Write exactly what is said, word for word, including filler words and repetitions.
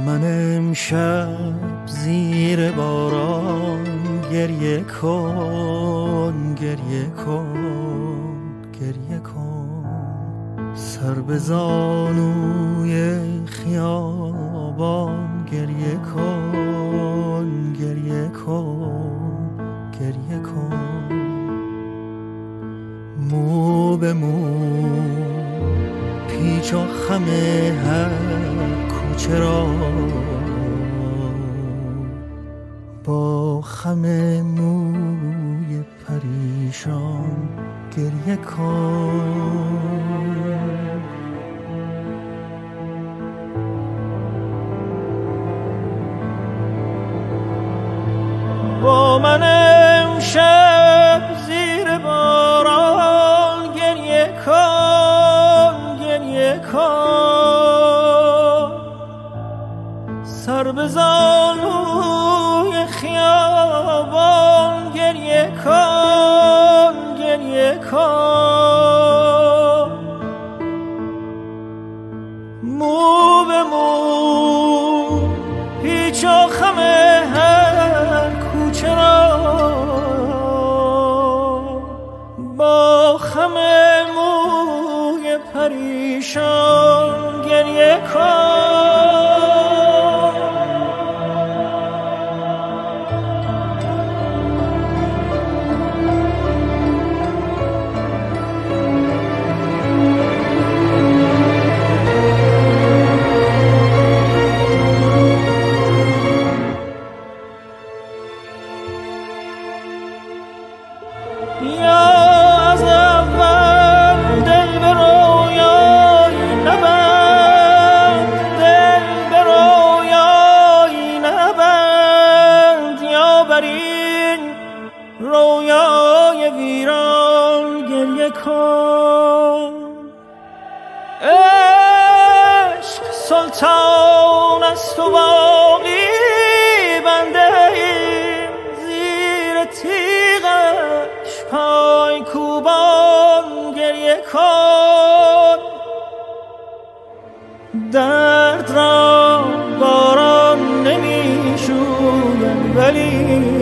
من امشب زیر باران گریه کن، گریه کن، گریه کن. سر به زانوی خیابان گریه کن، گریه کن، گریه کن. مو به مو پیچ و خم هر کوچه را با خم موی پریشان گریه کن. با من امشب زیر باران گریه کن، گریه کن. سر به زانوی خیابان گریه کن، گریه کن. مو به مو پیچ و خم هر کوچه را با خم موی پریشان گریه کن. رویای ویران گریه کن. عشق سلطان است و باقی بنده ایم زیر تیغش پای کوبان گریه کن. درد را باران نمی شوید ولی